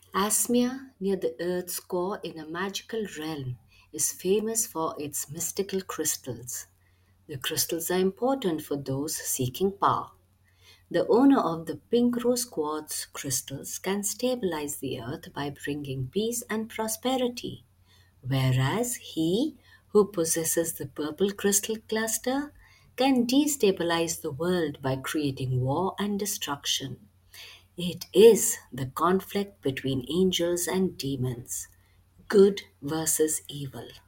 Asmia, near the Earth's core in a magical realm, is famous for its mystical crystals. The crystals are important for those seeking power. The owner of the pink rose quartz crystals can stabilize the earth by bringing peace and prosperity, whereas he who possesses the purple crystal cluster can destabilize the world by creating war and destruction. It is the conflict between angels and demons, good versus evil.